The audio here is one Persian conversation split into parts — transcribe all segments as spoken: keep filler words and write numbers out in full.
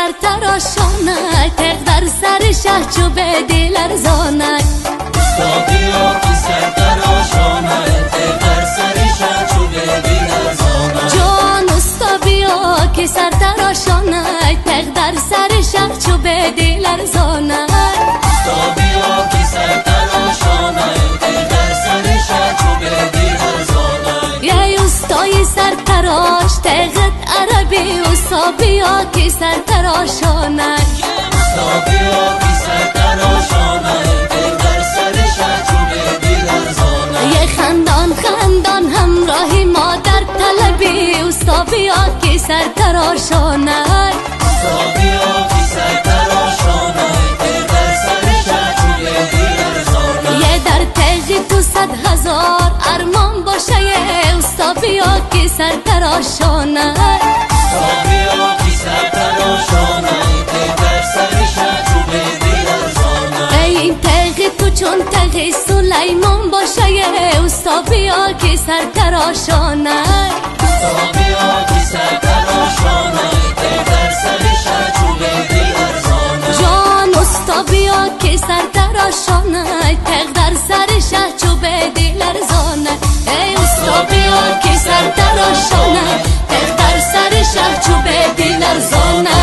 سر تراشانه تق در سر شه چوب دل ارزانه استابیا کی سر تراشانه تق در سر شه چوب دل ارزانه جان استابیا کی سر تراشانه تق در سر شه چوب دل ارزانه استابیا کی سر تراشانه تق در سر شه چوب دل ارزانه ای استای سر تراش تقت عربی استابیا کی سر تراشانه استابیا کی سر تراشانه تق در سر شه چوب دل ارزانه یه خندان خندان همراهی مادر طلبی استابیا کی سر تراشانه استابیا کی سر تراشانه تق در سر شه چوب دل ارزانه یه در تقی تو صد هزار ارمان باشه یه استابیا کی سر تراشانه استابیا کی سر تراشانه تق در سر شه چوب دل ارزانه ای این تقی تو چون تقی سلیمان باشه یه استابیا کی سر تراشانه استابیا کی سر تراشانه تق در سر شه چوب دل ارزانه جان استابیا کی سر تراشانه تق در سر شه چوب دل ارزانه ای استابیا کی سر تراشانه تق در سر شه چوب دل ارزانه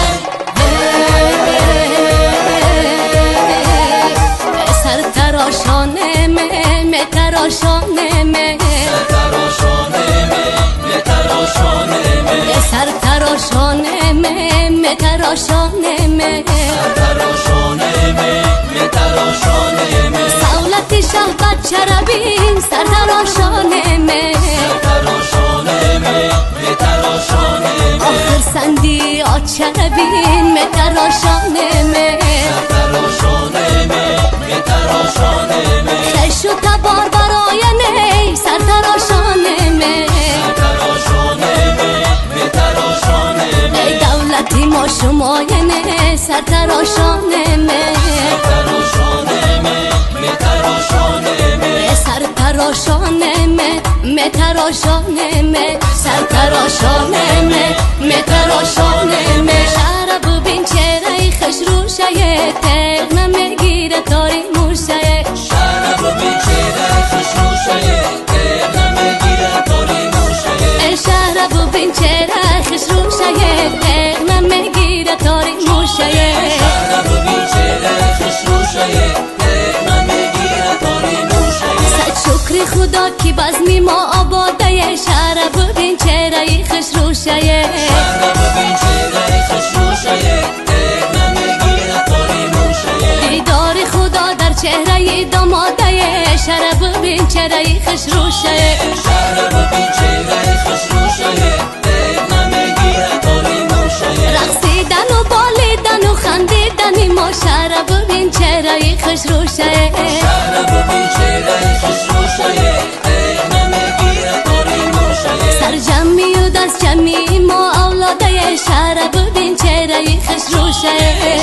سر تراشانه می می تراشانه می تراشانه می تراشانه می سر تراشانه می می تراشانه می تراشانه می تراشانه می سولت شه بچه را بین سر تراشانه می تراشانه می تراشانه می آخر سندی آچه را بین می تراشانه می تراشانه می تراشانه می خش و تبار برای نی سر تراشانه می تراشانه می تراشانه می ای دولتی ما شمای نه سر تراشانه می تراشانه می تراشانه می سر تراشانه می می تراشانه می سر تراشانه می می تراشانه می شرب بین چهره خوش روشه تق نمیگیره تاری موشه شرب بی چهره خوش روشه تق نمیگیره تاری موشه ای شرب بین چهره خوش روشه تق نمیگیره تاری موشه شرب بی چهره خوش روشه تق نمیگیره تاری موشه صد شکر خدا کی بزمی ما آباده شرب بین چهره خوش روشه شرب بی چهره خوش روشه تق نمیگیره تاری موشه دیدار خدا در چهره داماده شرب بین چهره خوش روشه شرب بی چهره خوش روشه تق نمیگیره تاری موشه رقصیدن و بالیدن و خندیدن ما شرب بین چهره خوش روشه شرب بی چهره خوش روشه تق نمیگیره تاری موشه سرجمی و دست جمعی ما اولاده شرب بین چهره خوش روشه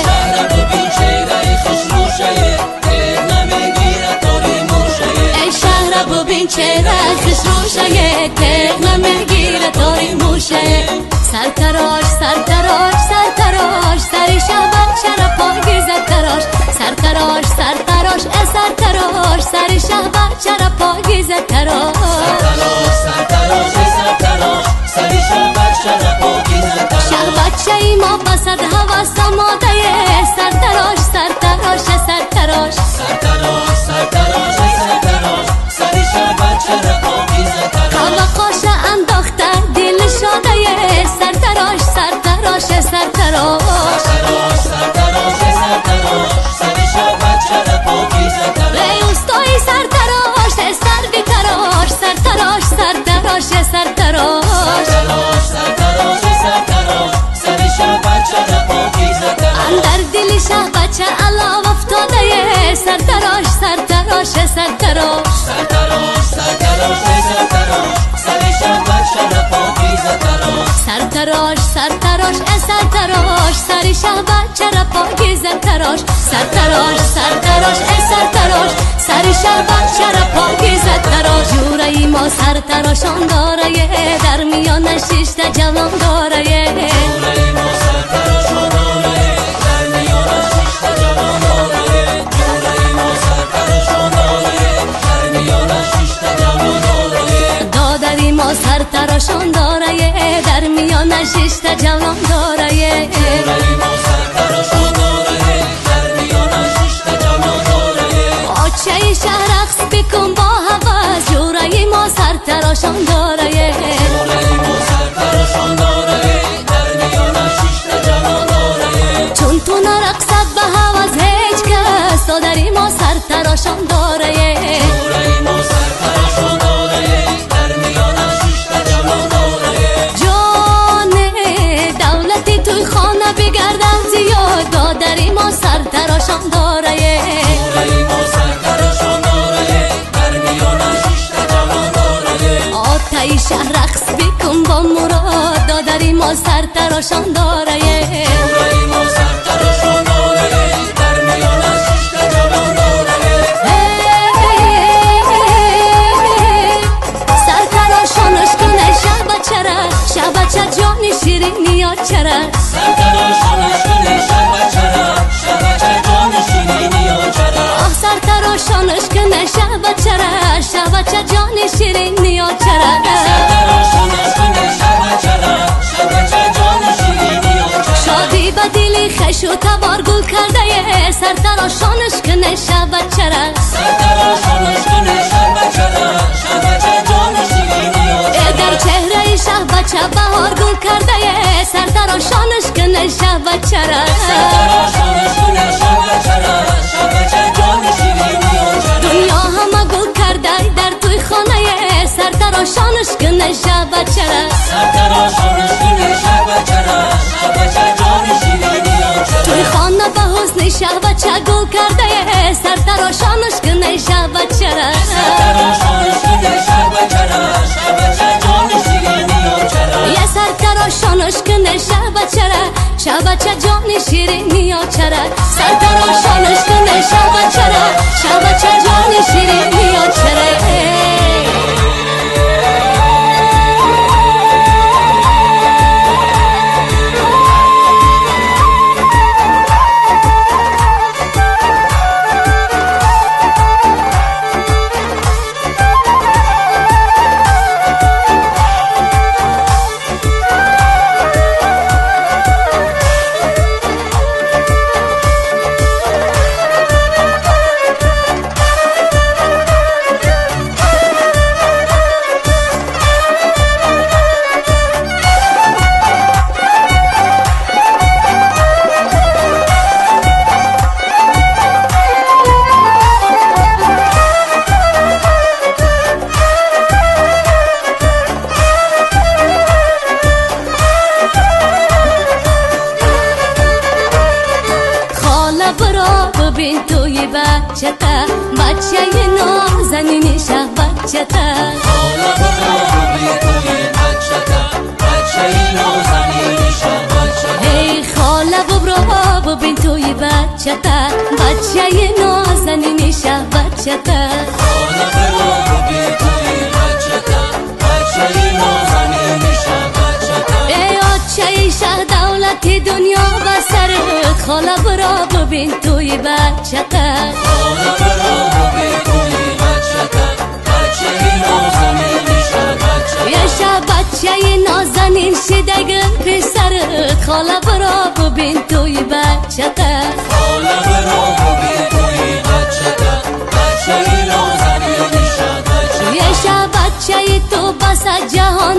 شرب بی چهره خوش روشه تق نمیگیره تاری موشه ای شرب بین چهره خوش روشه تق نمیگیره تاری موشه سر تراش سر تراش سر تراش سر شبت چرا پاگیزه تراش سر تراش سر تراش ای سر تراش سر شبت چرا پاگیزه تراش تراش سر تراش سر تراش سر شبت چرا پاگیزه تراش شهوت چه ما بسد هوس آماده سر تراش سر تراش سر تراش سر تراش سر تراش سر تراش سر شبت چرا پاگیزه تراش کاوقاش انداخته دل شاده سر تراش سر تراش سر تراش تراش سر تراش سر تراش سر شبت چرا پاگیزه تراش ای استای سر تراش سر بی تراش سر تراش سر تراش سر تراش تراش سر تراش سر تراش سر شبت چرا پاگیزه تراش اندر دل شه بچه علاو افتاده سر تراش سر تراش سر تراش سر تراش سر تراش سر تراش سر شبت چرا پاگیزه تراش سر تراش سر تراش سر تراش سر شهوت چرا پاگیزه تراش سر تراش سر تراش سر تراش سر شهوت چرا پاگیزه تراش جوره ما سر تراشان داره در میان شش تا جوان داره جوره ما سر تراشان داره سرتراشان داره جوره ما سرتراشان داره در میانش شش تا جوان داره جان دولتی توی خانه بگردم زیاد دادری ما سرتراشان داره جوره ما سرتراشان داره در میانش شش تا جوان داره آتای شهر رقص بکن با مراد دادری ما سرتراشان داره جوره ما سرتراشان داره در میانش شش تا جوان داره سرتراشانش کنه شه بچره شه بچه جان شیرینی ها چره سرتراشانش کنه شه بچره شه بچه جان شیرینی ها چره آه سرتراشانش کنه شه بچره شه بچه جان شیرینی ها چره سرتراشانش کنه شه بچره شه بچه جان شیرینی ها چره شادی به دلی خش و تبار گل کرده یه سرتراشانش کنه شه بچره سرتراشانش کنه شه بچره شه بچه جان شیرینی ها چره در چهره شه بچه بهار گل کرده یه سرتراشانش کنه شه بچره سرتراشانش کنه شه بچره شه بچه جان شیرینی ها چره دنیا همه گل کرده در توی خانه یه سرتراشانش کنه شه بچره سرتراشانش کنه شه بچره شه بچه جان شیرینی ها چره توی خانه به حسن شه بچه گل کرده یه سرتراشانش کنه شه بچره سرتراشانش کنه شه بچره شه بچه جان شیرینی ها چره یه سرتراشانش کنه شه بچره شه بچه جان شیرینی ها چره سرتراشانش کنه شه بچره شه بچه جان شیرینی ها چره ببین توی بچه تا بچه نازنین شه بچه تا حالا برو ببین توی بچه تا بچه نازنین شه بچه تا ای خاله ببرو ببین توی بچه تا بچه نازنین شه بچه تا حالا برو ببین توی بچه تا بچه نازنین شه بچه تا ای آچه شه دولتی دنیا بسرت خاله برو ببین توی بچه تا حالا برو ببین توی بچه تا بچه نازنین شه بچه تا یه شه بچه نازنین شدگل پسرت خاله برو ببین توی بچه تا حالا برو ببین توی بچه تا بچه نازنین شه بچه تا یه شه بچه تو بس جهان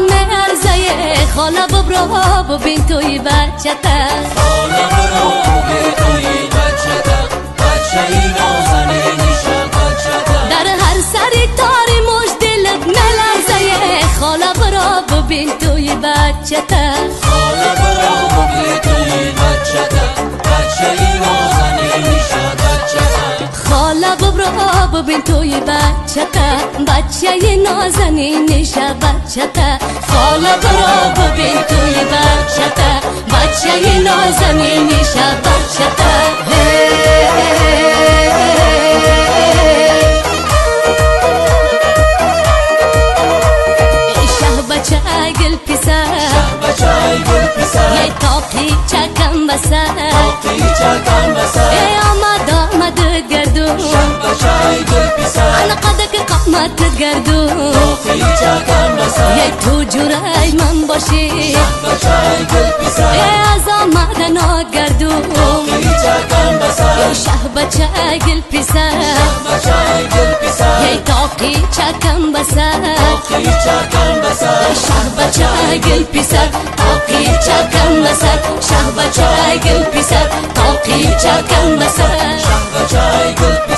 مرزه خاله ببرو ببین توی بچه تا حالا برو ببین توی بچه تا بچه نازنین شه بچه تا در هر سری تاری مش دلت ملرزه خاله برو ببین توی بچه تا حالا برو ببین توی بچه تا بچه نازنین شه بچه تا خاله ببرو ببین توی بچه تا بچه نازنین شه بچه تا خاله برو ببین توی بچه تا بچه نازنین شه بچه تا شه بچه گل پسر شه بچه گل پسر یه تاقی چکم بسر تاقی چکم بسر ای آمد آمد گردون شه بچه گل پسر انا قدک قامت گردون تاقی چکم بسر یه تو جورای من باشی شه بچه گل پسر ای از آمدن گردون تاقی چکم بسر شه بچه گل پسر بچه گل پسر یه تاقی چکم بسر تاقی چکم بسر شه بچه گل پسر تاقی چکم بسر شه بچه گل پسر تاقی چکم بسر شه بچه گل پسر